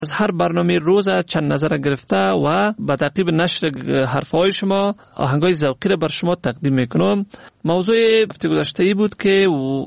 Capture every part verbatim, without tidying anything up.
از هر برنامه روز چند نظر گرفته و به تعقیب نشر حرفهای شما آهنگای ذوقی را بر شما تقدیم میکنم. موضوع هفته گذشته ای بود که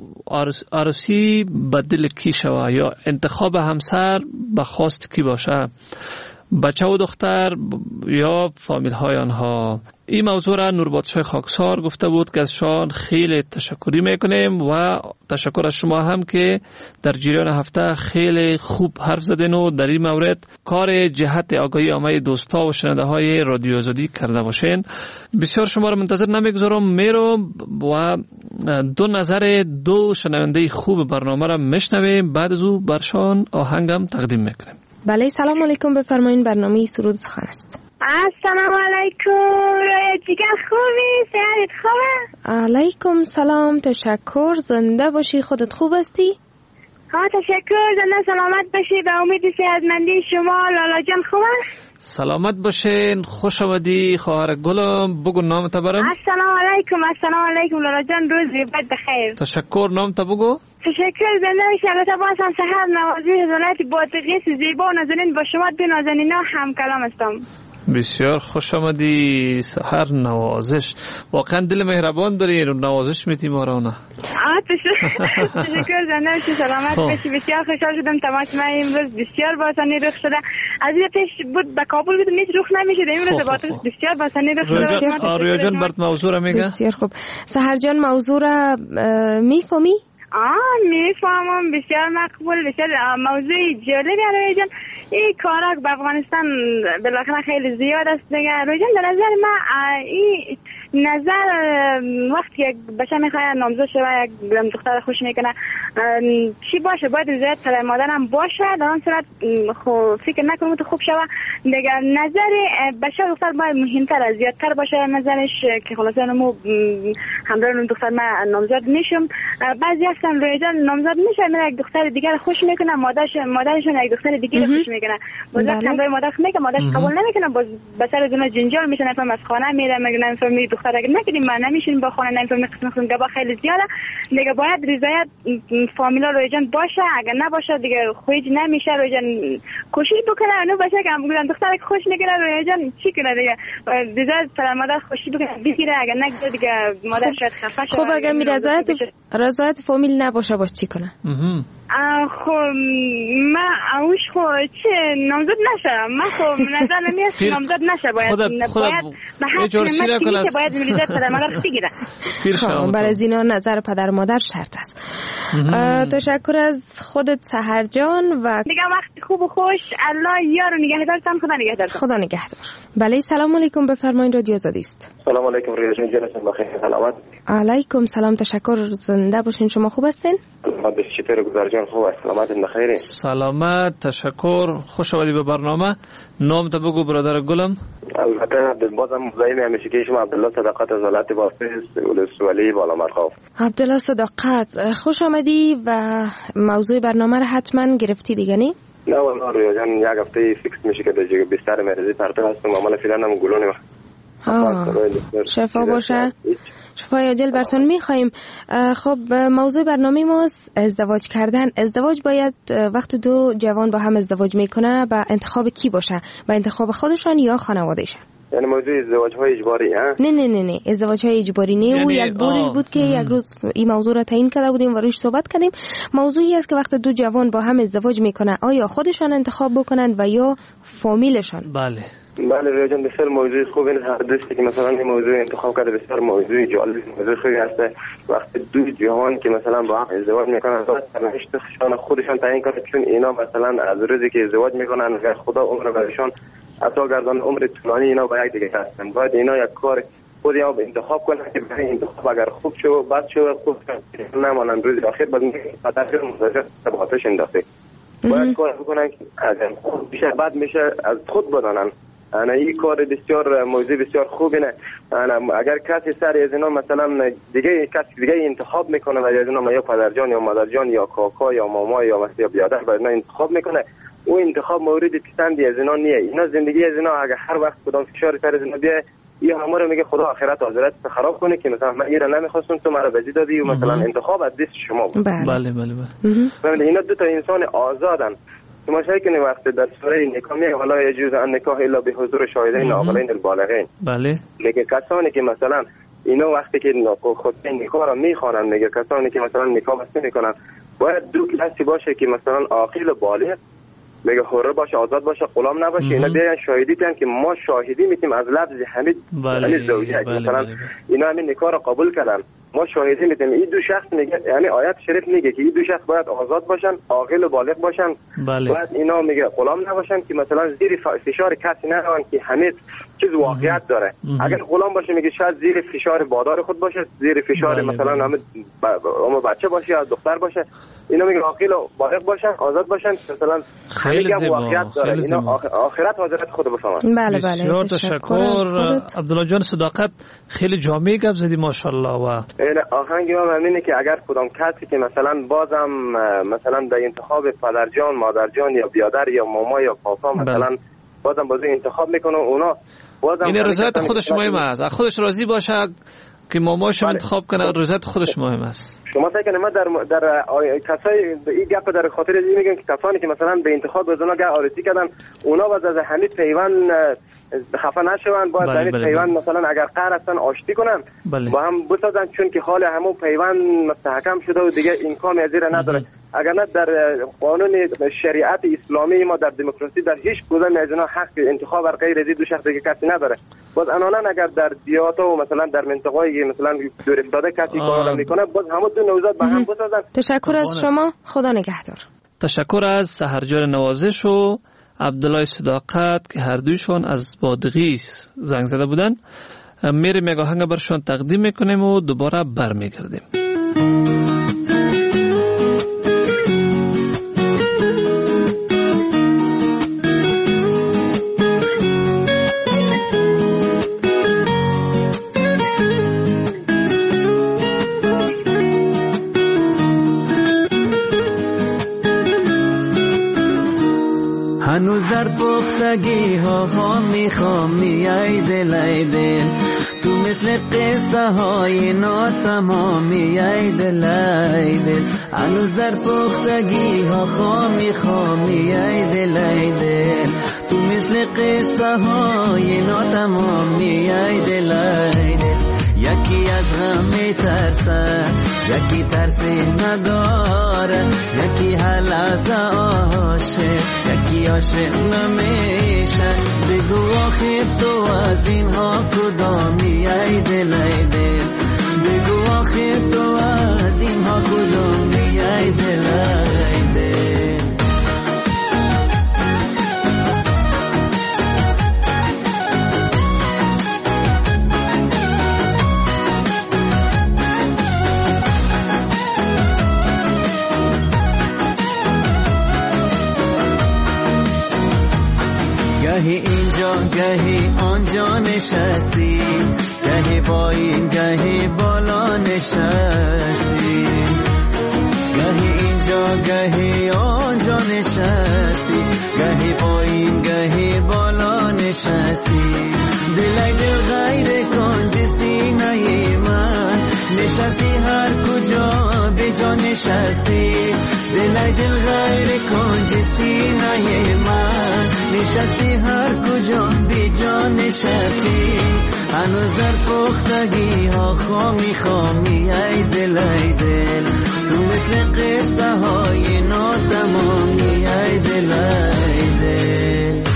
عروسی به دل کی شود یا انتخاب همسر به خواست کی باشه، بچه و دختر یا فامیل های آنها. این موضوع را نوربادشاه خاکسار گفته بود که از شان خیلی تشکری میکنیم و تشکر از شما هم که در جریان هفته خیلی خوب حرف زدین و در این مورد کار جهت آگاهی عامه دوستا و شنونده های رادیو آزادی کرده باشین. بسیار شما را منتظر نمیگذارم، میرم و دو نظر دو شنونده خوب برنامه را میشنویم، بعد از او برشان آهنگم تقدیم میکنیم. بله، سلام علیکم، بفرمایین. برنامه سرود سخن است. السلام علیکم، جگر خوبی؟ صحت خوبه؟ علیکم سلام، تشکر. زنده باشی، خودت خوب هستی؟ ها تشکر، زنده سلامت باشی، به امید صحتمندی شما. لالا جان خوبه؟ سلامت باشین، خوش آمدی خواهر گلم. بگو نام تا برام. السلام علیکم. السلام علیکم لالا جان، روز بد بخیر. تشکر، نام تا بگو. تشکر، زنده باشی. البته باز هم سحر نوازی حضرت باتقیس زیبا و نازنین با شما دو نازنینا هم کلام هستم. بسیار خوش آمدی سحر نوازش. واقعا دل مهربان داری، نوازش میتی ما را. نه تشکر، زنده باشی، سلامت باشی. بسیار خوشحال شدم تماس من امروز بسیار باسانی رخ شده. از این پیش بود به کابل بودم هیچ رخ نمیشد، امروز باتقیس بسیار باسانی رخ شده. آریا جان برات موضوع را میگه. بسیار خوب. سحر جان موضوع را میفهمی؟ آه میفهمم، بسیار مقبول، بسیار موضوع جالبی روی جان. این کارا به افغانستان بالاخره خیلی زیاد است دیگه. روی جان در نظر من این نظر وقتی یک بچه میخواد نامزد شه و یک دختر خوش میکنه چی باشه، باید رضایت پدر مادر هم باشه. در اون صورت خب فکر نکنم تو خوب شه دیگه. نظر بچه دختر باید مهمتر از زیادتر باشه نظرش، که خلاصه نمو همراه اون دختر من نامزد میشم. بعضی هستن روی جان نامزد میشه میره یک دختر دیگر خوش میکنه، مادرش مادرشون یک دختر دیگر خوش میکنه، باز همراه مادر میگه مادرش قبول نمیکنه، باز بسر دونه جنجال میشه، نفهم از خانه میره میگه نفهمی دختر اگه نکردیم من نمیشین با خانه نفهمی قسم قسم گبا خیلی زیاده دیگه. باید رضایت فامیلا روی جان باشه، اگه نباشه دیگه خویج نمیشه. روی جان کوشش بکنه اونو باشه که هم دختر خوش میکنه روی جان چی کنه دیگه، رضایت پدر مادر خوشی بکنه بگیره، اگه نگیره دیگه مادر شاید خفه شه. خب اگه می رضایت رضایت فامیل نباشه باش چی کنه؟ خب من اوش خب چه نامزد نشه، من خب نظر نمیاد نامزد نشه، باید باید به هر کلمه که باید رضایت پدر مادر بگیره. خب برای اینا نظر پدر مادر شرط است. تشکر از خودت سحر جان و دیگه وقت خوب و خوش. الله یار و نگهدارتان. خدا نگهدارتان. خدا نگهدار. بله سلام علیکم، بفرمایید رادیو آزادی است. سلام علیکم رادیو جلسه بخیر، سلامت. علیکم سلام، تشکر، زنده باشین. شما خوب هستین؟ خدا چطور گذار جان؟ خوب است، سلامت بخیر. سلامت، تشکر، خوش آمدی به برنامه. نام تو بگو برادر گلم. البته عبدالبازم مزاحم همیشه که شما عبدالله صداقت از ولایت باسط ولسوالی بالامرغاب. عبدالله صداقت خوش آمدی و موضوع برنامه رو حتما گرفتی دیگه نی؟ نه والله رویا جان یک هفته فیکس میشه که در جگه بستر مریضی پرتو هستم، عمل فعلا هم گلونه شفا باشه، شفای عاجل براتون میخوایم. خب موضوع برنامه ما ازدواج کردن. ازدواج باید وقت دو جوان با هم ازدواج میکنه با انتخاب کی باشه؟ با انتخاب خودشان یا خانوادهشان؟ یعنی موضوع ازدواج های اجباری ها؟ نه نه نه نه ازدواج های اجباری نه. یعنی او یک بوری بود که یک روز این موضوع را تعیین کرده بودیم و روش صحبت کردیم. موضوعی است که وقت دو جوان با هم ازدواج میکنه آیا خودشان انتخاب بکنن و یا فامیلشان؟ بله بله روی جان بسیار موضوع خوبی است. هر دوستی که مثلا این موضوع انتخاب کرده بسیار موضوع جالب، موضوع خوبی است. وقتی دو جوان که مثلا با هم ازدواج میکنن سرنوشتشان خودشان تعیین کنند، چون اینا مثلا از روزی که ازدواج میکنن اگر خدا عمر برشان عطا گردان عمر طولانی اینا با یک دیگه هستن، باید اینا یک کار خود یا انتخاب کنن که برای انتخاب اگر خوب شو بعد شو خوب نمانند روز آخر بعد پدر مزاجات تبعاتش انداخته. باید کار بکنن که اگر خوب بشه بعد میشه از خود بدانن. انا این کار بسیار موضوع بسیار خوبه. نه انا اگر کسی سر از اینا مثلا دیگه کسی دیگه انتخاب میکنه و از اینا یا پدرجان یا مادرجان یا کاکا یا ماما یا مثلا بیادر باید اینا انتخاب میکنه، او انتخاب مورد پسندی از اینا نیه. اینا زندگی از اینا اگر هر وقت کدام فشار سر از اینا بیه این همه رو میگه خدا آخرت آخرت خراب کنه که مثلا من اینا نمیخواستم تو مرا بزی دادی و مثلا انتخاب از دست شما بود. بله بله بله. بله اینا دو تا انسان آزادن. تماشای کنید وقتی در سوره نکاح میگه ولا یجوز ان نکاح الا بحضور شاهدین عاقلین البالغین. بله. میگه کسانی که مثلا اینا وقتی که خطبه نکاح را میخوانن، میگه کسانی که مثلا نکاح بسته میکنن باید دو کسی باشه که مثلا عاقل و بالغ، میگه حر باشه، آزاد باشه، غلام نباشه. اینا بیان شاهدی کنن که ما شاهدی میتیم از لفظ حمید بله. زوجه بله. مثلا بله. اینا همین نکاح را قبول کردن، ما شاهدی میتیم. این دو شخص میگه، یعنی آیت شریف میگه که این دو شخص باید آزاد باشن، عاقل و بالغ باشن. بله. باید اینا میگه غلام نباشن که مثلا زیر فشار کسی نرون که حمید چیز واقعیت داره. اگر غلام باشه میگه شاید زیر فشار بادار خود باشه، زیر فشار بله. مثلا همه ب... بچه باشه یا دختر باشه. اینا میگه عاقل و بالغ باشن، آزاد باشن، مثلا خیلی زیبا. واقعیت داره. اینا آخرت حاضرت خود بفهمن. بله بله. بسیار تشکر عبدالله جان صداقت، خیلی جامع گپ زدی ماشاءالله. و این آهنگ ما همینه که اگر کدام کسی که مثلا بازم مثلا در انتخاب پدرجان، مادرجان یا بیادر یا ماما یا پاپا مثلا بل. بازم بازی انتخاب میکنه، اونا بازم این رضایت خودش مهم است. از خودش راضی باشه که ماماش رو انتخاب کنه، رضایت خودش مهم است. شما فکر کنید ما در در کسای این گپ در خاطر این میگم که کسانی که مثلا به انتخاب از اونا آرزو کردن، اونا باز از حمید پیوند خفه نشون، باید در بله پیوند بله. مثلا اگر قهر هستن آشتی کنن بله. با هم بسازن، چون که حال همون پیوند مستحکم شده و دیگه امکان ازیر نداره. اگر نه در قانون شریعت اسلامی ما در دموکراسی در هیچ کدام از اینا حق انتخاب بر غیر از دو شخص دیگه کسی نداره. باز انانا اگر در دیاتا و مثلا در منطقه‌ای مثلا دور افتاده کسی کار میکنه، باز همون دو نوزاد با هم بسازن. تشکر از شما، خدا نگهدار. تشکر از سحرجان نوازش و عبدالله صداقت که هر دویشون از بادغیس زنگ زده بودن. میریم یک آهنگ برشون تقدیم میکنیم و دوباره برمیگردیم. هنوز در پختگی ها خامی خامی ای دل ای دل، تو مثل قصه های ناتمامی ای دل ای دل. هنوز در پختگی ها خامی خامی ای دل ای دل، تو مثل قصه های ناتمامی ای دل ای دل. یکی از غم میترسه، یکی ترسی نداره، یکی حل از عاشق، یکی عاشق نمیشه. بگو آخر تو از اینها کدامی ای دل ای دل، بگو آخر تو از اینها کدامی ای دل ای دل. گهی اینجا گهی آنجا نشستی، گهی پایین گهی بالا نشستی، گهی اینجا گهی آنجا نشستی، گهی پایین گهی بالا نشستی. دل دل غیر کنج سینه من نشستی، هر کجا به جا نشستی. دل دل غیر کنج سینه من نشستی، هر کجا بی جا نشستی. هنوز در پختگی ها خامی خامی ای دل ای دل، تو مثل قصه های ناتمامی ای دل ای دل.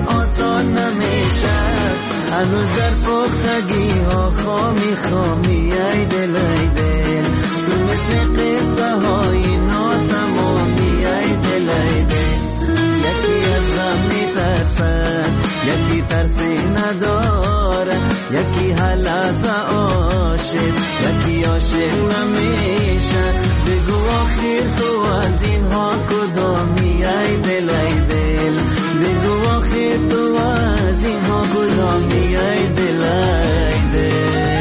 آسان نمیشه. هنوز در پختگی ها خامی خامی ای دل ای دل، تو مثل قصه های ناتمامی ای دل ای دل. یکی از غم میترسد، یکی ترسی نداره، یکی هلاس عاشق، یکی عاشق نمیشه. بگو آخر تو از اینها کدامی ای دل ای دل، بگو آخر تو از اینها کدامی ای دل ای دل.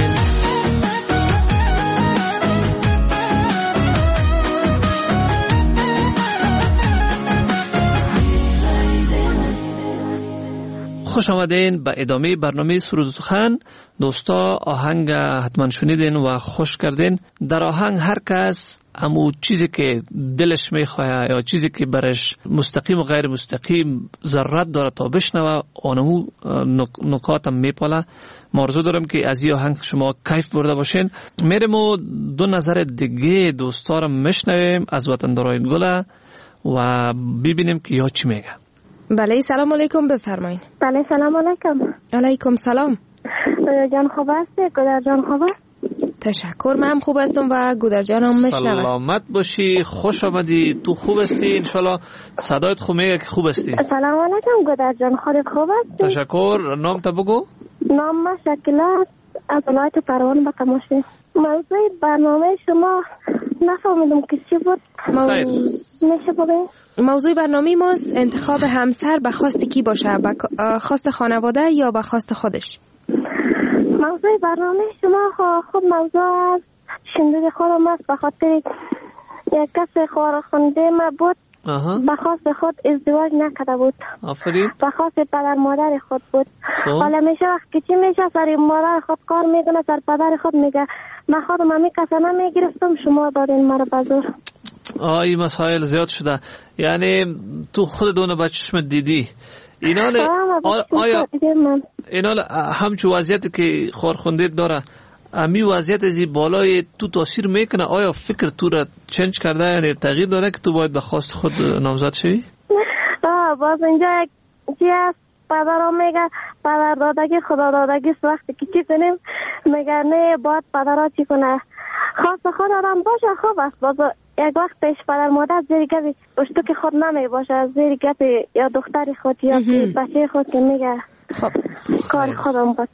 خوش آمدین به ادامه برنامه سرود و سخن. دوستا آهنگ حتما شنیدین و خوش کردین. در آهنگ هر کس امو چیزی که دلش میخواه یا چیزی که برش مستقیم و غیر مستقیم ضرورت داره تا بشنوه آنمو نکاتم میپاله. مرزو دارم که از این آهنگ شما کیف برده باشین. میریم و دو نظر دیگه دوستا رو میشنویم از وطندارای گل و ببینیم که یا چی میگه. بله سلام علیکم، بفرمایید. بله سلام علیکم. علیکم سلام. جان خوب هستی؟ گودر جان خوب است؟ تشکر، من هم خوب هستم و گودر جان هم میشنوم. سلامت باشی، خوش آمدی. تو خوب هستی؟ انشالله صدایت خوب میگه که خوب هستی. سلام علیکم گودر جان، خودت خوب هستی؟ تشکر. نام تا بگو. نام ما شکلات از ولایت پروان به تماشا. موضوع برنامه شما نفهمیدم که چی بود. میشه بگید؟ موضوع برنامه ماست انتخاب همسر به خواست کی باشه، به خواست خانواده یا به خواست خودش. موضوع برنامه شما خود موضوع از شنیده خودم است. به خاطر یک کس خواهرخوانده ما بود، به خواست خود ازدواج نکرده بود. آفرین. به خواست پدر مادر خود بود. حالا میشه وقت که چی میشه سر مادر خود کار میکنه، سر پدر خود میگه من خودم همی کسا نمیگرفتم، شما دادین مرا بزرگ. آی مسائل زیاد شده. یعنی تو خود دونه بچشم دیدی اینا ل... آیا اینا ل... همچو وضعیتی که خورخونده داره امی وضعیت ازی بالای تو تاثیر میکنه؟ آیا فکر تو را چنج کرده، یعنی تغییر داده که تو باید به خواست خود نامزد شوی؟ آه باز اینجا چی هست پدرم میگه پدر دادگی خدا دادگی وقتی که چی کنیم میگه نه باید پدرها چی کنه خواست خود آدم باشه خوب است. باز یک وقتش پدر مادر زیر گفی پشتو که خود نمی باشه، زیر گفی یا دختر خود یا بچه خود که میگه خب کار خودم بود.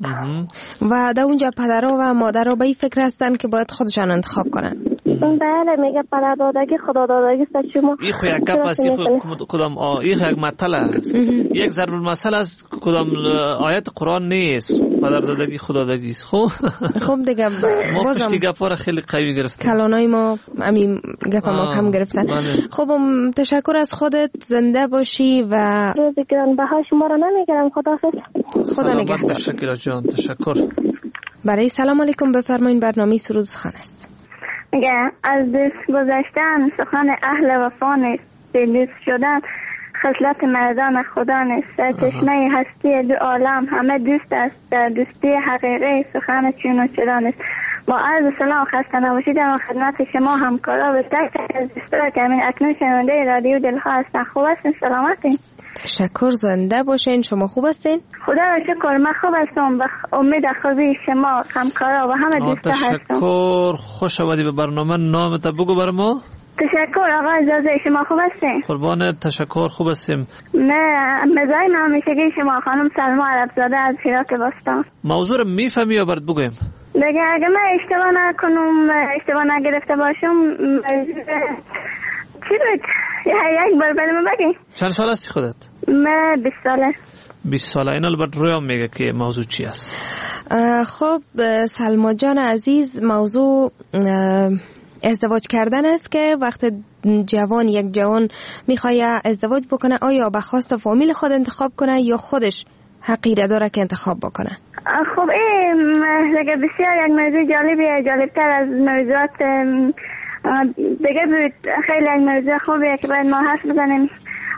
و در اونجا پدرها و مادرها به این فکر هستن که باید خودشان انتخاب کنن. بله میگه پدر دادگی خدا دادگی است. شما این خو یک گپ است، کدام این یک مطلب است، یک ضرب المثل است، کدام آیت قرآن نیست. پدر دادگی خدا دادگی است. خب خب دیگه ما پشتی گپا را خیلی قوی گرفتیم، کلانای ما همین گپ ما کم گرفتن. خب تشکر از خودت، زنده باشی و روزی گران بها شما را نمیگیرم. خداحافظ. خدا نگهدار. شکیلا جان تشکر. برای سلام علیکم بفرمایید. برنامه سرود سخن است. میگه از دست گذشتن سخن اهل وفا نیست، دوست شدن خصلت مردان خدا نیست. در چشمه هستی دو عالم همه دوست است، در دوستی حقیقی سخن چون و چرا نیست. با عرض سلام خسته نباشید در خدمت شما همکارا به تک از دوستان که همین اکنون شنونده رادیو دلها هستن. خوب هستین؟ سلامتین؟ تشکر، زنده باشین. شما خوب هستین؟ خدا را شکر من خوب هستم. به امید خوبی شما همکارا و همه دوستا هستم. تشکر، خوش آمدی به برنامه. نامت بگو بر ما. تشکر آقا اجازه، شما خوب هستین؟ قربانت، تشکر، خوب هستیم. نه مزای من همیشگی شما خانم سلما عربزاده از هرات باستان. موضوع رو میفهمی یا برات بگویم؟ دیگه اگه من اشتباه نکنم، اشتباه نگرفته باشم، چی بود؟ یک بار برای من بگی. چند سال هستی خودت؟ من بیست ساله. بیست ساله. اینا البته رویام میگه که موضوع چی است. خب سلما جان عزیز، موضوع ازدواج کردن است که وقت جوان یک جوان میخواد ازدواج بکنه آیا به خواست فامیل خود انتخاب کنه یا خودش حقیقت داره که انتخاب بکنه؟ خب این دیگه بسیار یک موضوع جالبیه، جالبتر از موضوعات دیگه بود. خیلی یک موضوع خوبیه که باید ما حرف بزنیم.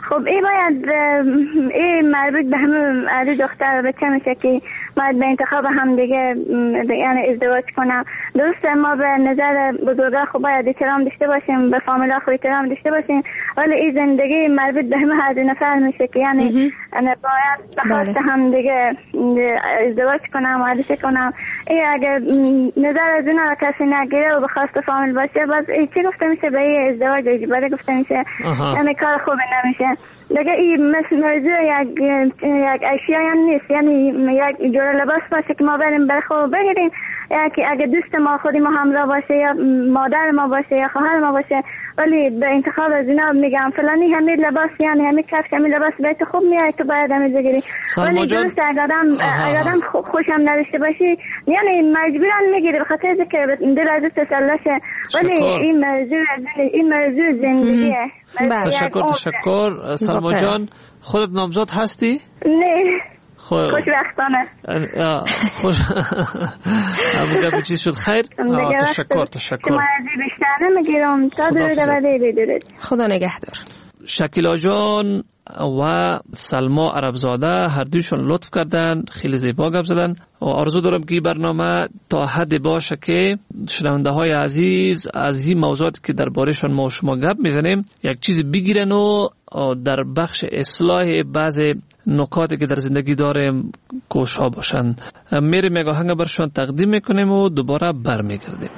خب این باید این مربوط به همه علی دختر و بچه میشه که باید به انتخاب هم دیگه یعنی ازدواج کنم. درسته ما به نظر بزرگا خب باید احترام داشته باشیم، به فامیلا خب احترام داشته باشیم، ولی این زندگی مربوط به همه هر دو نفر میشه که یعنی باید به خواست هم دیگه ازدواج کنم و علیشه کنم. این اگر نظر از اون کسی نگیره و به خواست فامیل باشه باز این چی گفته میشه به این ازدواج اجباری گفته میشه، یعنی کار خوبی نمیشه دیگه. این مثل موضوع یک یک اشیا هم نیست، یعنی یک جور لباس باشه که ما بریم برای خوب بگیریم، یا که اگه دوست ما خودی ما همراه باشه یا مادر ما باشه یا خواهر ما باشه، ولی به انتخاب از اینا میگم فلانی همین لباس یعنی همین کفش همین لباس بهت خوب میاد تو باید همین بگیری. ولی درست اگر آدم اگر آدم خوشم نداشته باشی یعنی مجبورن میگیری به خاطر اینکه دل از تسلی شه، ولی این موضوع این موضوع زندگیه. تشکر تشکر سلما جان. خودت نامزد هستی؟ نه خوشبختانه. خوش همون چیز شد. خیر تشکر تشکر. شما از بیشتر نمیگیرم تا دور دوباره بدرید. خدا نگهدار. شکیلا جان و سلما عربزاده هر دویشون لطف کردن، خیلی زیبا گپ زدن و آرزو دارم که برنامه تا حد باشه که شنونده های عزیز از این موضوعاتی که دربارهشون ما و شما گپ میزنیم یک چیز بگیرن و در بخش اصلاح بعض نکاتی که در زندگی داریم کوشا باشن. میریم یک آهنگ برشون تقدیم میکنیم و دوباره برمیگردیم.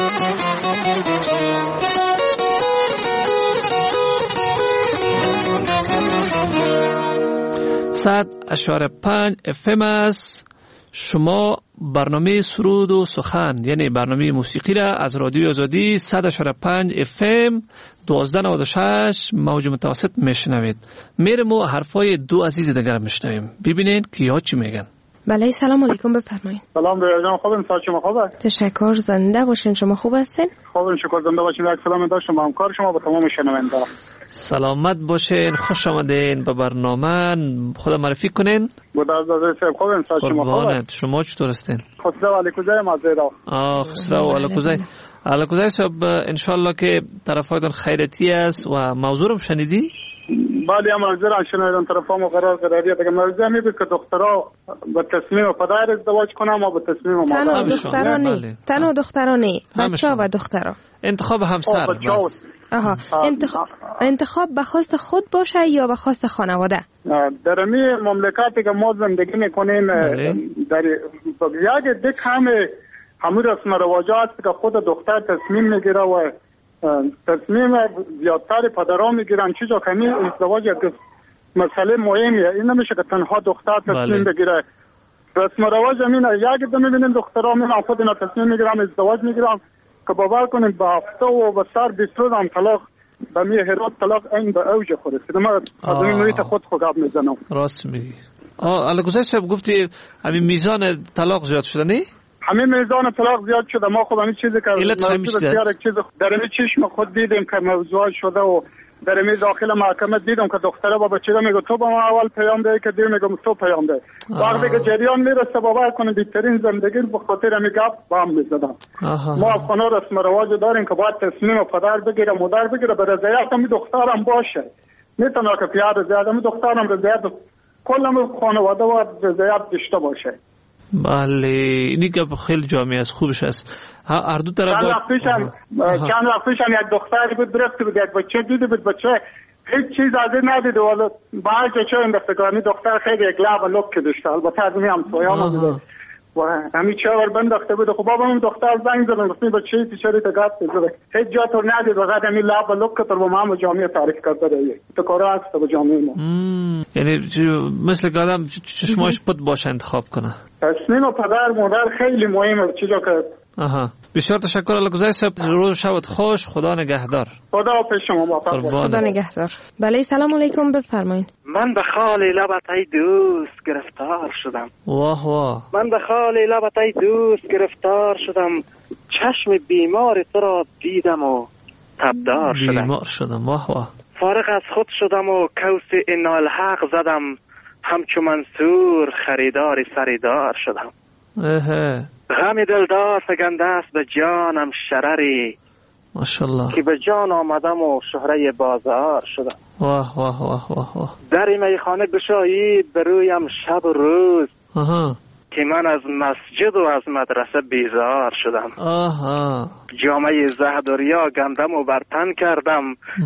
صد اشاره پنج اف ام است. شما برنامه سرود و سخن یعنی برنامه موسیقی را از رادیو آزادی صد اشاره پنج اف ام دوازده نود و شش موج متوسط میشنوید. میرم و حرفای دو عزیز دیگر میشنویم ببینید که ها چی میگن. بله سلام علیکم بفرمایید. سلام به جان خوبم سال شما خوبه؟ تشکر زنده باشین. شما خوب هستین؟ خوبم شکر زنده باشین. یک سلام داشت شما همکار شما با تمام شنونده. سلامت باشین. خوش آمدین به برنامه. خدا معرفی کنین. بود از صاحب خوبم سال شما خوبه؟ شما چطور هستین؟ خسرو علیکوزای مازیرا. آه خسرو علیکوزای. علیکوزای صاحب ان شاء الله که طرفایتون خیرتی است و موضوع رو شنیدی؟ بله موضوع را شنیدم. طرفام قرار قراری دیگه موضوع می بود که دخترها با تصمیم پدر ازدواج کنن و با تصمیم مادر. تنها دخترانی تنها دخترانی بچه‌ها و دخترها انتخاب همسر بس. آها انتخاب انتخاب به خواست خود باشه یا به خواست خانواده؟ در می مملکتی که ما زندگی میکنیم در یک دک همه همون رسم و رواجات که خود دختر تصمیم میگیره و تصمیم زیادتر پدرها میگیرن چیزا که این ازدواج یک مسئله مهمیه. این نمیشه که تنها دختر تصمیم بگیره. رسم و رواج همین یک دو میبینیم دخترها میرن خود اینا تصمیم میگیرن ازدواج میگیرن که باور کنیم به هفته و به سر بیست روز هم طلاق به می هرات طلاق این به اوج خود است. من از این نوعیت خود خواب میزنم. راست میگی. آه الگوزای صاحب گفتی همین میزان طلاق زیاد شده نه؟ همین میزان طلاق زیاد شده. ما خود همین چیزی که موضوع چیز در این چشم خود دیدیم که موضوع شده و در این داخل محکمه دیدم که دختره با بچه میگه تو با ما اول پیام ده که دیر میگم تو پیام ده. وقتی که جریان میرسه باور کنید بهترین زندگی به خاطر همین گپ با هم میزدم. ما افغانا رسم و رواج داریم که باید تصمیم پدر بگیره مادر بگیره به رضایت همین دخترم باشه. میتونه که پیار رضایت همین دخترم رضایت کل خانواده و رضایت داشته باشه. بله اینی که خیلی جامعه است خوبش است. هر دو طرف چند وقت پیشن چند وقت پیشن یک دختری بود درسته بود یک بچه دیده بود بچه هیچ چیز از این ندیده ولی بعد چه انداختگانی دختر خیلی یک لعب لک داشته. البته از این هم سویان بوده و همین چهار بنداخته بود. خب بابا اون دختر زنگ زدن گفتیم بچه تیشری تگات بزره هیچ جا تو ندید و بعد همین لعب لک که با ما جامعه تعریف کرده رهی تو کارا هست با جامعه ما. یعنی مثل که آدم چشماش پد باشه انتخاب کنه. تصمیم و پدر مادر خیلی مهمه. چیزا که آها بسیار تشکر الگوزای صاحب. روز شبت خوش. خدا نگهدار. خدا پیش شما موفق باشید. خدا نگهدار. بله سلام علیکم بفرمایید. من به خال لبت ای دوست گرفتار شدم. واه واه. من به خال لبت ای دوست گرفتار شدم. چشم بیمار تو را دیدم و تبدار شدم. بیمار شدم. واه واه. فارغ از خود شدم و کوس انال حق زدم. همچو منصور خریدار سریدار شدم. اه غم دلدار فگنده است به جانم شرری ماشاءالله که به جان آمدم و شهره بازار شدم. واه واه واه واه واه. در میخانه گشایید به رویم شب و روز آها که من از مسجد و از مدرسه بیزار شدم. آها جامعه زهد و ریا گندم و برتن کردم.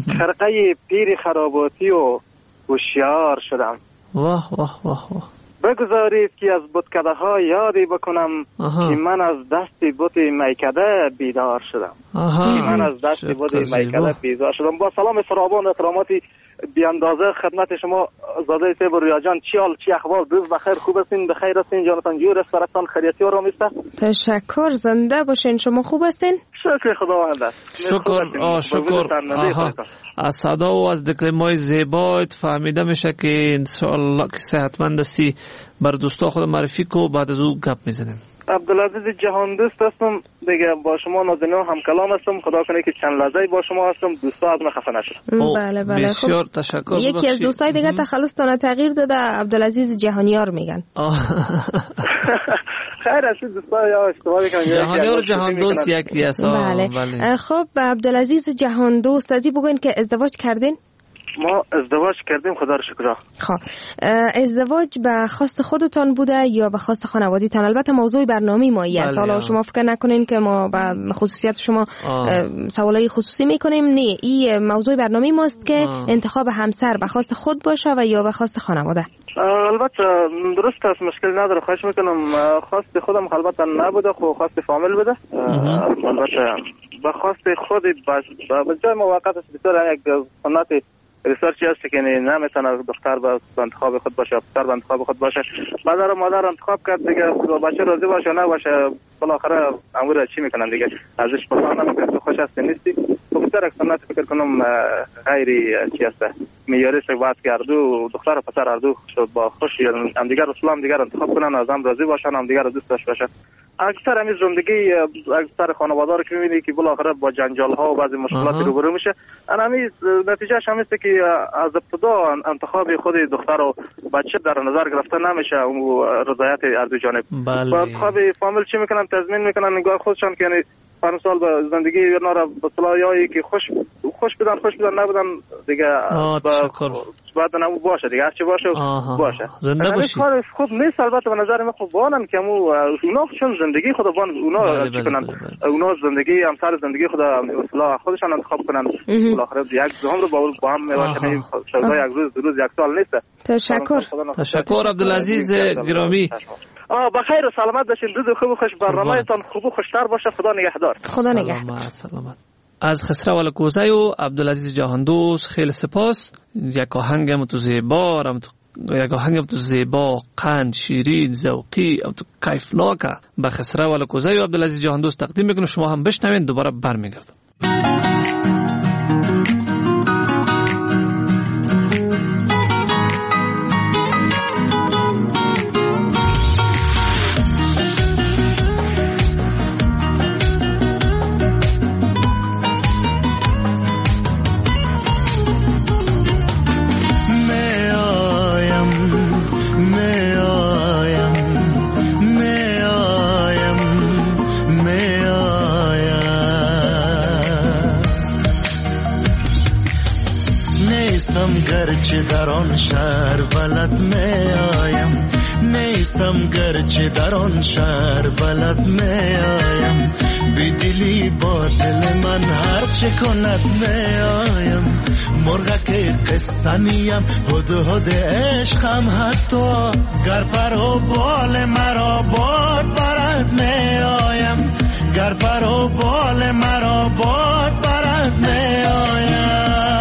خرقه پیر خراباتی و هوشیار شدم. واه واه واه واه. بگذارید که از بتکده ها یادی بکنم که من از دستی بت میکده بیدار شدم. آها. که من از دستی بت میکده بیدار شدم. با سلام فراوان احتراماتی بی اندازه خدمت شما زاده سیب و ریا جان. چی حال چی احوال؟ روز بخیر خوب هستین؟ بخیر هستین؟ جانتان جور است براتون خیریتی و رامیست؟ تشکر زنده باشین. شما خوب هستین؟ شکر خداوند است. شکر آه شکر. آها از صدا و از دکلمای زیبایت فهمیده میشه که انشاءالله که صحتمند هستی. بر دوستا خود معرفی کو بعد از او گپ میزنیم. عبدالعزیز جهان دوست هستم دیگه با شما نازنین هم کلام هستم. خدا کنه که چند لحظه با شما هستم. دوستا از من خفه نشد. بله بله بسیار تشکر. یکی از دوستای دیگه تخلص تونه تغییر داده عبدالعزیز جهانیار میگن. خیر از دوستا یا اشتباهی کنن جهانیار جهان دوست یکی است. بله. خب عبدالعزیز جهان دوست ازی بگوین که ازدواج کردین؟ ما ازدواج کردیم خدا رو شکر. خب ازدواج به خواست خودتان بوده یا به خواست خانوادیتان؟ البته موضوع برنامه ما است، حالا شما فکر نکنین که ما به خصوصیت شما سوالای خصوصی میکنیم، نه، این موضوع برنامه ماست که آه. انتخاب همسر به خواست خود باشه و یا به خواست خانواده. البته درست است، مشکل نداره، خواهش میکنم. خواست خودم البته نبوده، خب خواست فامیل بوده. البته به خواست خود به جای موقت است، بسیار یک سنت ریسرچی هست که نمیتونه دختر به انتخاب خود باشه، پسر به انتخاب خود باشه. مادر مادر انتخاب کرد دیگه، بچه راضی باشه نه باشه بالاخره امور چی میکنن دیگه، ازش پرسان نمیکنه تو خوش هستی نیستی. تو بسیار یک سنت فکر کنم غیری چی هست میاری است باید که اردو دختر و پسر اردو با خوشی هم دیگر رسول هم دیگر انتخاب کنن، از هم راضی باشن، هم دیگر دوست داشته باشن. اکثر همین زندگی اکثر خانواده رو که می‌بینی که بالاخره با جنجال ها و بعضی مشکلات روبرو میشه، همین نتیجهش همین است که از ابتدا انتخاب خود دختر و بچه در نظر گرفته نمیشه و رضایت هر دو جانب. با انتخاب فامیل چی میکنن؟ تضمین میکنن نگاه خودشان که یعنی پنج سال به زندگی اینا را به صلاحی که خوش خوش بدن خوش بدن نبودن دیگه بعد نمو باشه دیگه، هرچی باشه باشه زنده باشی. خوب نیست البته به نظر من. خوب بانن که مو اونا چون زندگی خود بان اونا چی کنن، اونا زندگی همسر زندگی خود اصلاح خودشان انتخاب کنن، بالاخره یک زمان رو با با هم میباشن. شاید یک روز دو روز یک سال نیست. تشکر تشکر عبدالعزیز گرامی. آه بخیر و سلامت باشین. روز خوب و خوش برنامه‌تان خوب و خوشتر باشه. خدا نگهدار. خدا نگهدار. سلامت. از خسرو ولکوزی و عبدالعزیز جهاندوست خیلی سپاس. یک آهنگم تو زیبا، یک آهنگم تو زیبا، قند، شیرین، ذوقی، تو کیفناکه به خسرو ولکوزی و عبدالعزیز جهاندوست تقدیم میکنم. شما هم بشنوین، دوباره برمیگردم. گرچه در آن شهر بلد می آیم، نیستم گرچه در آن شهر بلد می آیم، بی دلی با دل من هر چه کند می آیم، مرغک قصه نیم هد هد عشقم، حتی گر پر و بال مرا باد برد می آیم، گر پر و بال مرا باد برد می آیم.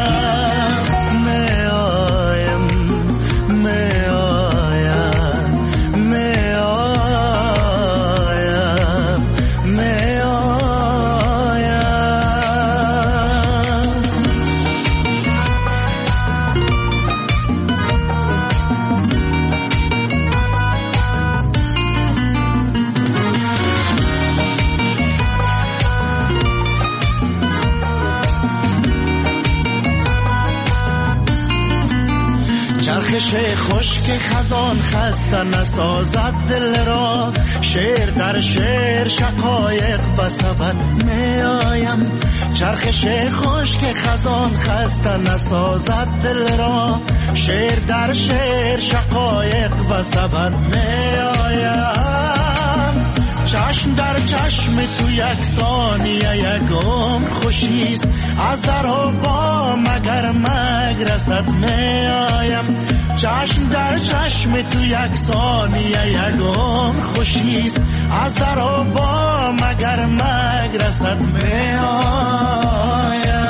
خشک خزان خسته نسازد دل را، شعر در شعر شقایق بسبد می آیم، چرخش خشک خزان خسته نسازد دل را، شعر در شعر شقایق بسبد می آیم، چشم در چشم تو یک ثانیه یک عمر خوشیست، از در و با مگر مگرسد می آیم، چشم در چشم تو یک ثانیه یک عمر خوشیست، از در و با مگر مگرسد می آیم.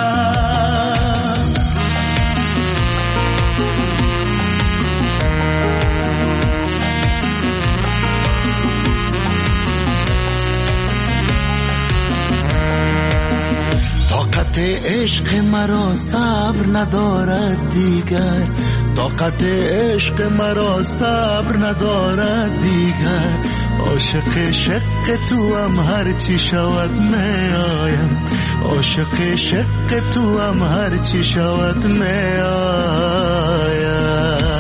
طاقت عشق مرا صبر ندارد دیگر، طاقت عشق مرا صبر ندارد دیگر، عاشق شق تو هم هر چی شود می آیم، عاشق شق تو هم هر چی شود می آیم.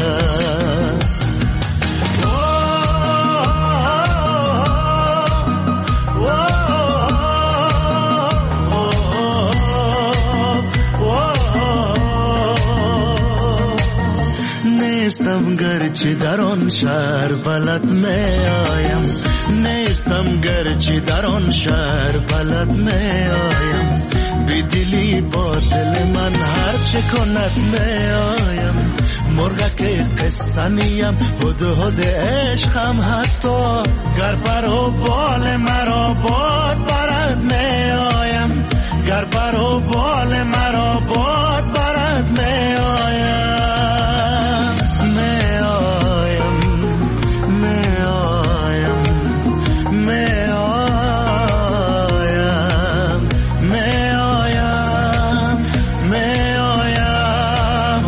نیستم گرچه در آن شهر بلد می آیم نیستم گرچه در آن شهر بلد می آیم بی دلی با دل من هر چه کند می آیم مرغک قصه نیم هد هد عشقم حتی گر پر و بال مرا باد برد می آیم گر پر و بال مرا باد برد می آیم می آیم می آیم می آیم می آیم می آیم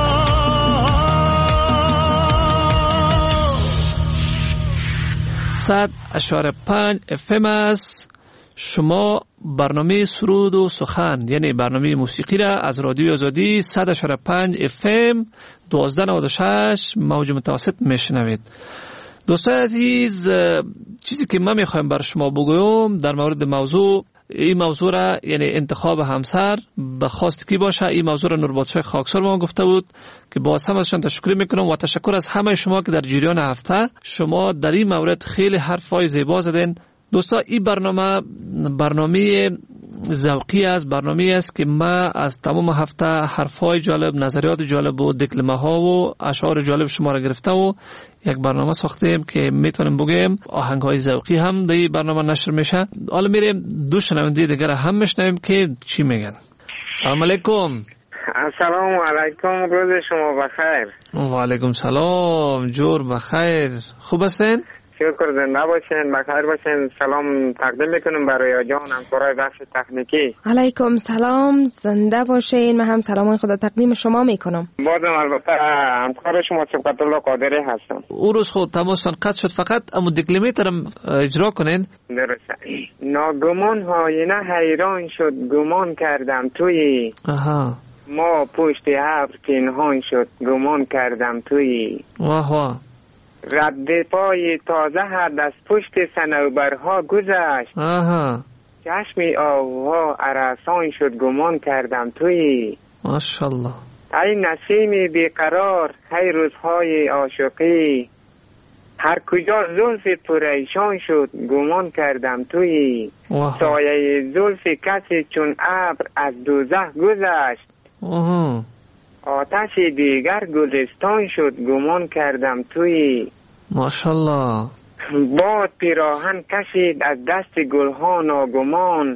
صد اشاره پنج اف ام است. شما برنامه سرود و سخن یعنی برنامه موسیقی را از رادیو آزادی صد اشاره پنج اف ام دوازده نود و شش موج متوسط میشنوید. دوستان عزیز، چیزی که من میخوایم بر شما بگویم در مورد موضوع این موضوع را یعنی انتخاب همسر به خواست کی باشه، این موضوع را نوربادشاه خاکسار ما گفته بود که باز هم ازشان تشکر میکنم و تشکر از همه شما که در جریان هفته شما در این مورد خیلی حرفای زیبا زدین. دوستا این برنامه برنامه ذوقی است، برنامه است که ما از تمام هفته حرفای جالب، نظریات جالب و دکلمه ها و اشعار جالب شما را گرفته و یک برنامه ساختیم که میتونیم بگیم آهنگ های ذوقی هم در این برنامه نشر میشه. حالا میریم دو شنونده دیگر هم میشنویم که چی میگن. سلام علیکم. السلام علیکم، روز شما بخیر. و علیکم سلام، جور بخیر. خوب هستین؟ شکر، زنده باشین، بخیر باشین. سلام تقدیم میکنم برای جان همکارای بخش تکنیکی. علیکم سلام، زنده باشین. من هم سلام خدا تقدیم شما میکنم. بازم البته همکار شما صبحت الله قادری هستم. او روز خود تماسان قطع شد، فقط امو دکلمه ترم اجرا کنین. درسته. ناگمان آینه حیران شد، گمان کردم توی آها ما پشت ابر پنهان شد، گمان کردم توی واه واه رد پای تازه هر از پشت صنوبرها گذشت. آها چشمی آوها عرسان شد، گمان کردم توی ماشاءالله. ای نسیمی بیقرار، ای روزهای عاشقی هر کجا زلف پریشان شد، گمان کردم توی سایه زلف کسی چون ابر از دوزخ گذشت. آها آتش دیگر گلستان شد، گمان کردم توی ماشاءالله. باد پیراهن کشید از دست گلها ناگمان،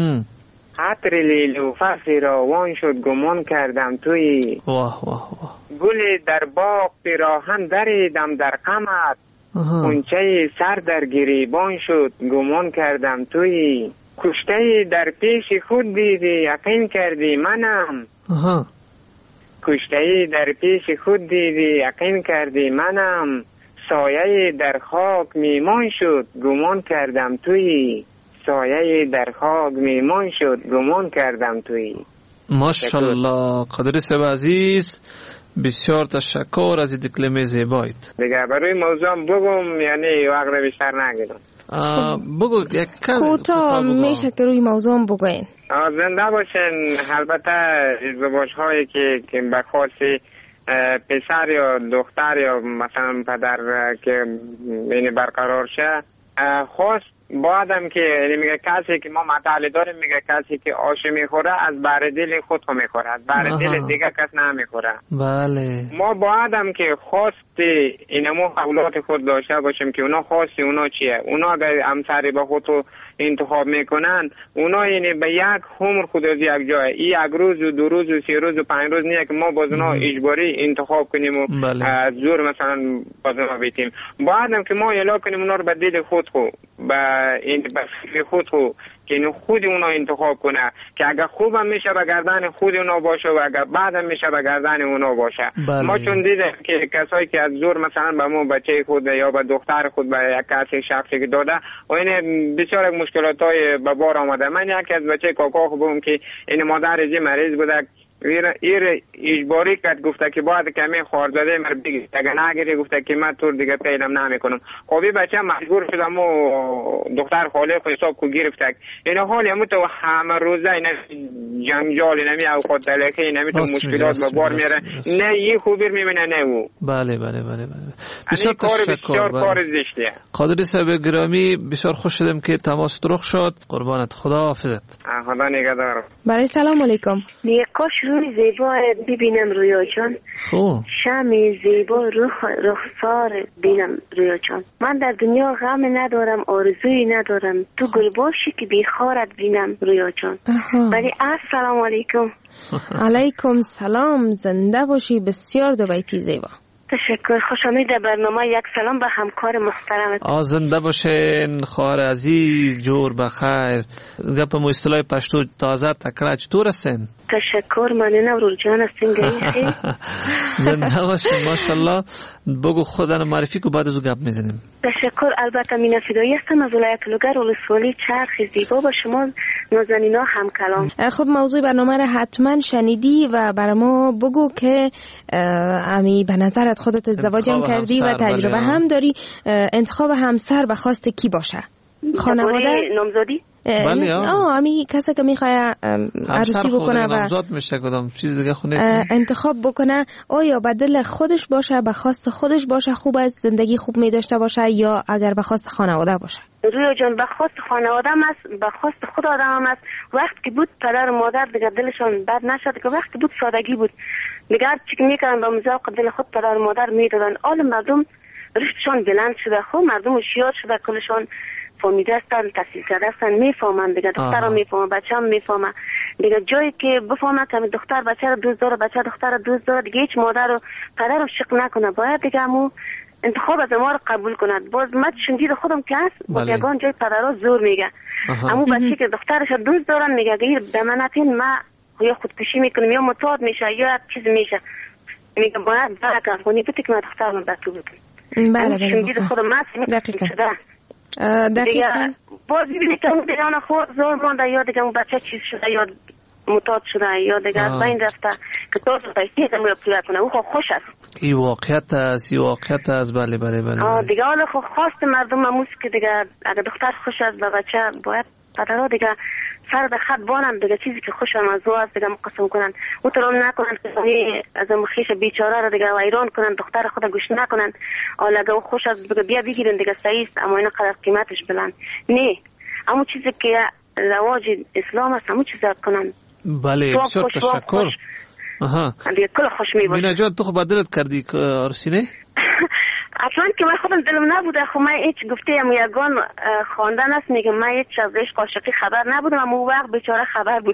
عطر لیلوفر فراوان شد، گمان کردم توی واه واه واه گل در باغ پیراهن دریدم در غمت، غنچه سر در گریبان شد، گمان کردم توی کشته در پیش خود دیدی یقین کردی منم. آها کشته در پیش خود دیدی یقین کردی منم، سایه در خاک میمان شد، گمان کردم توی سایه در خاک میمان شد، گمان کردم توی. ماشاءالله قادری صاحب عزیز، بسیار تشکر از این دکلمه زیبایت. دیگه برای موضوعم بگم یعنی وقت بیشتر نگیرم؟ بگو یک کم کوتاه میشه که روی موضوعم بگوین. زنده باشین. البته ازدواج هایی که که به خاص پسر یا دختر یا مثلا پدر که یعنی برقرار شه، خاص بعدم که یعنی میگه کسی که ما مطالعه داریم میگه کسی که آش میخوره از بر دل خود خو میخوره، از بر دل دیگه کس نمیخوره. بله. ما بعدم که خواست اینمو اولاد خود داشته باشیم که اونا خواستی اونا چیه، اونا اگر همسری با خود رو انتخاب میکنن، اونا یعنی به یک عمر خود از یک جای، این یک روز و دو روز و سه روز و پنج روز نیه که ما باز اونا اجباری انتخاب کنیم و بله. از زور مثلا باز اونا بیتیم. بعدم که ما اعلام کنیم اونا رو به دل خود خو به این به فکر خود خو که اینو خود اونا انتخاب کنه که اگر خوبم میشه به گردن خود اونا باشه و اگر بعدم میشه به گردن اونا باشه. بله. ما چون دیدیم که کسایی که از زور مثلا به ما بچه خود یا به دختر خود به یک کسی شخصی که داده و این بسیار مشکلات های به بار آمده. من یکی از بچه کاکا خوبم که این مادر ازی مریض بوده ویره ایر اجباری کرد گفته که باید کمی خوارداده مر بگیر اگه نگیری گفته که من طور دیگه پیدم نمیکنم. خب بچه مجبور شدم و دختر خاله خود حساب کو گرفت. اینا حال همو تو همه روزه اینا جنجال نمی اوقات تلخی نمی تو مشکلات به بار میاره. نه یه خوبی میبینه نه او. بله بله بله بله. بسیار بسیار کار زشته. قادری صاحب گرامی بسیار خوش شدم که تماس ترخ شد. قربانت خدا حافظت. خدا نگهدار. بله سلام علیکم. دیگه کاش روی زیبا ببینم رویا جان. خوب. شمی زیبا رخ رخسار بینم رویا جان. من در دنیا غم ندارم آرزویی ندارم تو گل باشی که بیخارت بینم رویا جان. ولی السلام علیکم. علیکم سلام زنده باشی بسیار دو بیتی زیبا. تشکر خوش آمدید در برنامه یک سلام به همکار محترمت. آ زنده باشین خواهر عزیز جور بخیر. گپ مو اصطلاح پشتو تازه تکړه چطور هستین؟ تشکر مننه ورور جان هستین گیخی. زنده باشین ماشاءالله. بگو خودت معرفی کو بعد از گپ میزنیم. تشکر. البته مینا فدایی هستم از ولایت لوگر ولسوالی چرخ زیبا با شما نازنینا هم کلام. خب موضوع برنامه را حتما شنیدی و برای ما بگو که امی به نظرت خودت ازدواجم کردی و تجربه هم داری. انتخاب همسر به خواست کی باشه؟ خانواده نامزادی؟ بله آه امی کسی که میخواه عروسی بکنه و نامزاد میشه کدام چیز دیگه خونه انتخاب بکنه آیا به دل خودش باشه به خواست خودش باشه خوب است زندگی خوب میداشته باشه یا اگر به خواست خانواده باشه؟ رویا جان به خواست خانواده هم است به خواست خود آدم هم است. وقتی که بود پدر و مادر دیگه دلشان بد نشد که وقتی بود سادگی بود دیگه چی که میکردن با مزاق دل خود پدر و مادر میدادن. آل مردم رشتشان بلند شده خب مردم هوشیار شده کلشان فهمیده هستن تحصیل کرده هستن میفهمن دیگه دختر هم میفهمن بچه هم میفهمن دیگه جایی که بفهمن که دختر بچه رو دوست داره بچه دختر رو دوست داره دیگه هیچ مادر رو پدر رو شق نکنه باید دیگه همو انتخاب از ما رو قبول کند. باز من شنیده خودم که هست با یگان جای پدرها زور میگه همو بچه که دخترش دوست دارن میگه گیر به من نتین ما یا خودکشی میکنم یا متعاد میشه یا چیز میشه میگه باید برک افغانی بودی که من دختر من بطو بکنم. بله بله شنیده خودم دقیقا دیگه باز ببینید که اون دیگه خود زور مانده یا دیگه اون بچه چیز شده یا متعاد شده یا دیگه از بین رفته که تو رو تایید هم رو پیدا کنه. او خود خوش است این واقعیت است این واقعیت است. بله بله بله دیگه حالا خود خواست مردم هموز که دیگه اگه دختر خوش است و بچه باید پدرها دیگه سر به خط بانن دیگه چیزی که خوشم از او است دیگه مقسم کنن او ترام نکنن که از اون خیش بیچاره رو دیگه ویران کنن دختر خود گوش نکنن. حالا اگه او خوش است دیگه بیا بگیرن دیگه صحیح است اما اینا قدر قیمتش بلند نه همون چیزی که رواج اسلام است همون چیزی کنن. بله بسیار تشکر. آها دیگه کل خوش میباشه. مینا جان تو خب بدلت کردی عروسی اصلا که من خودم دلم نبوده خب من هیچ گفته ام یگان خواندن است میگم من هیچ از عشق عاشقی خبر نبودم اما اون وقت بیچاره خبر بود.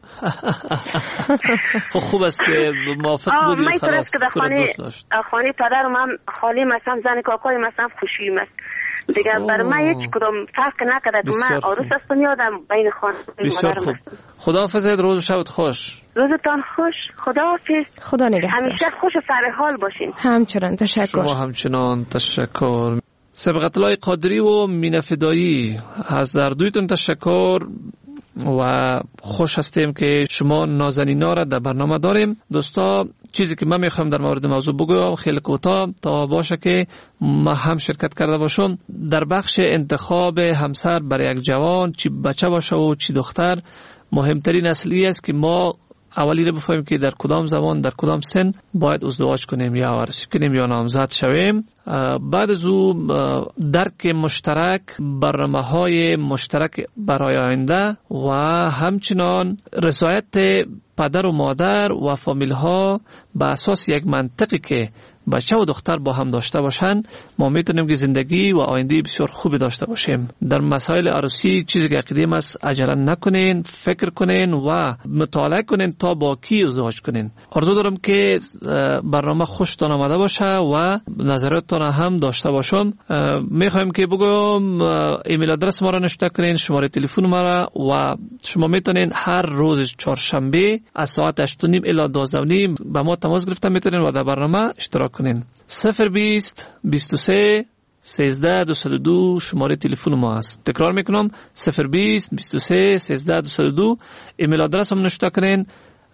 خب خوب است که موافق بودی و خلاص که خانه خانه پدر من خالی مثلا زن کاکای مثلا خوشی است دیگه برای من هیچ کدام فرق نکرده که من عروس هستم یادم بین خانه بسیار خوب. خداحافظ روز و شبت خوش. روزتان خوش. خداحافظ. خدا نگهدار. همیشه خوش و سر حال باشین. همچنان تشکر. شما همچنان تشکر. سبقت الله قادری و مینا فدایی از در دویتون تشکر و خوش هستیم که شما نازنینا را در برنامه داریم. دوستا چیزی که من میخوام در مورد موضوع بگویم خیلی کوتاه تا باشه که ما هم شرکت کرده باشم در بخش انتخاب همسر برای یک جوان چی بچه باشه و چی دختر. مهمترین اصلی است که ما اولی رو بفهمیم که در کدام زمان در کدام سن باید ازدواج کنیم یا عروسی کنیم یا نامزد شویم. بعد از او درک مشترک برنامه‌های مشترک برای آینده و همچنان رضایت پدر و مادر و فامیل ها به اساس یک منطقی که بچه و دختر با هم داشته باشن ما میتونیم که زندگی و آینده بسیار خوبی داشته باشیم. در مسائل عروسی چیزی که عقیدیم است عجله نکنین، فکر کنین و مطالعه کنین تا با کی ازدواج کنین. آرزو دارم که برنامه خوشتان آمده باشه و نظراتتان هم داشته باشم. میخوایم که بگم ایمیل آدرس ما را نوشته کنین، شماره تلفن ما را و شما میتونین هر روز چهارشنبه از ساعت هشت و نیم الی دوازده و نیم با ما تماس گرفته میتونین و در برنامه اشتراک کنین. صفر بیست بیست و سه سیزده دویست و دو شماره تلفن ما است. تکرار میکنم صفر بیست بیست و سه سیزده دویست و دو. ایمیل آدرس هم نوشته کنین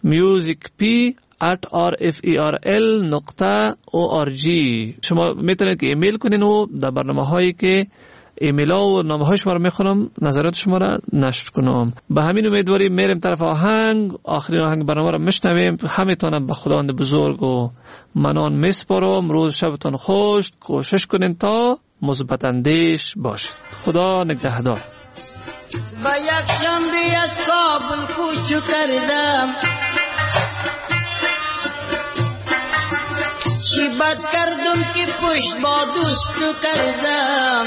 میوزیک پی ات آر اف ای آر ال نقطه او آر جی. شما میتونید که ایمیل کنین و در برنامه هایی که ایمیل ها و نامه های شما رو میخونم نظرات شما رو نشر کنم. به همین امیدواری میریم طرف آهنگ. آخرین آهنگ برنامه رو میشنویم. همیتونم به خداوند بزرگ و منان میسپارم. روز شبتان خوش. کوشش کنین تا مثبت اندیش باشید. خدا نگهدار. با یک شنبه از کابل کوچ کردم، چی بد کردم که پشت با دوستو کردم.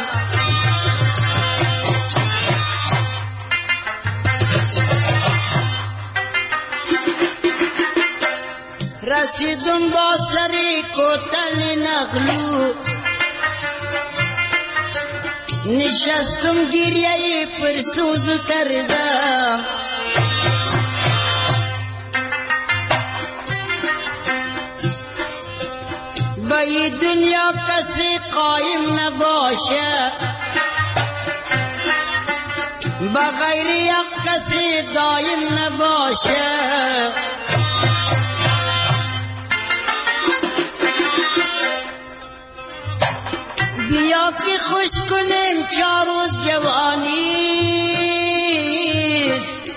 رسیدم با سری کوتل نغلو، نشستم گریه پرسوز کردم. با این دنیا کسی قایم نباشه، با غیر یک کسی دایم نباشه. بیا که خوش کنیم چار روز جوانیست،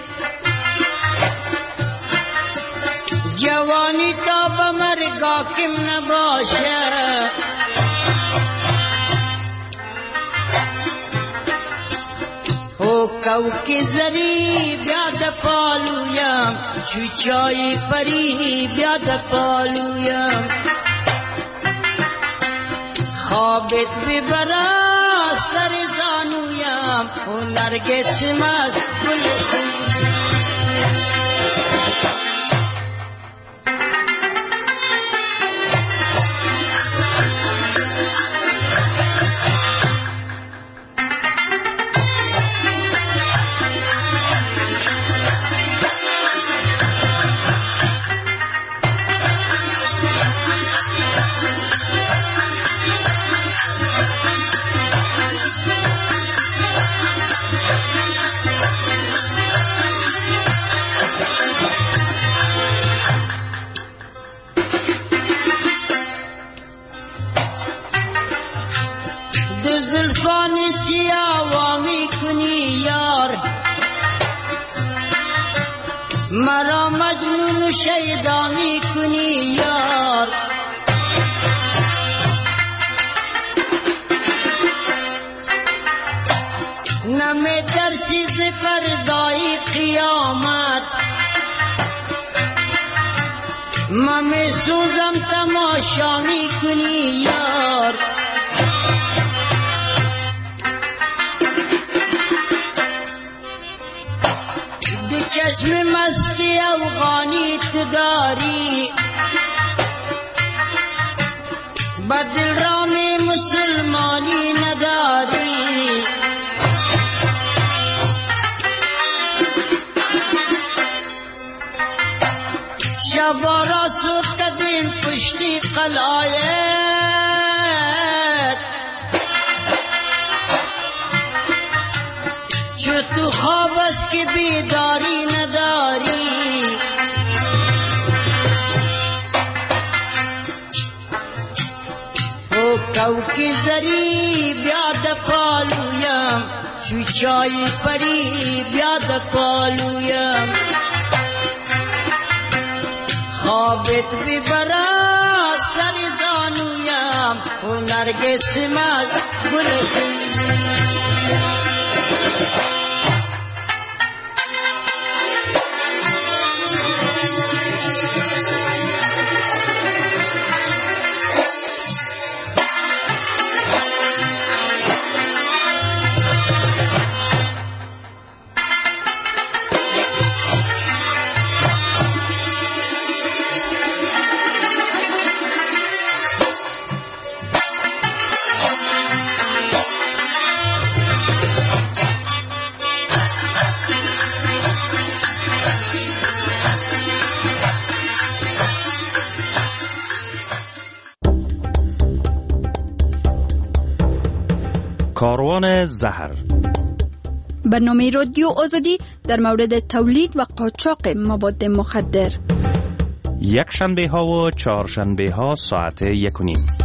جوانی تا به مرگ حاکم نباشه. او کوکی زری بیاد پالویم، چو چای پری بیاد پالویم. خوابت ببرا سر زانویم، او نرگس مست گل. زلفان سیاه می کنی یار، مرا مجنون شیدا می کنی یار. نمی ترسی ز پردای قیامت، من می سوزم تماشا می کنی یار. چشم مستی افغانی تو داری، بدل رام مسلمانی نداری. شبارا سوت دین پشتی قلایت، چو تو خواب است که بیداری نداری. او کوکی زری بیاد پالویم، چو چای پری بیاد پالویم. خوابت ببرا سر زانویم، او نرگس مست گل. کاروان زهر، برنامه رادیو آزادی در مورد تولید و قاچاق مواد مخدر. یک شنبه ها و چهار شنبه ها ساعت یک و نیم.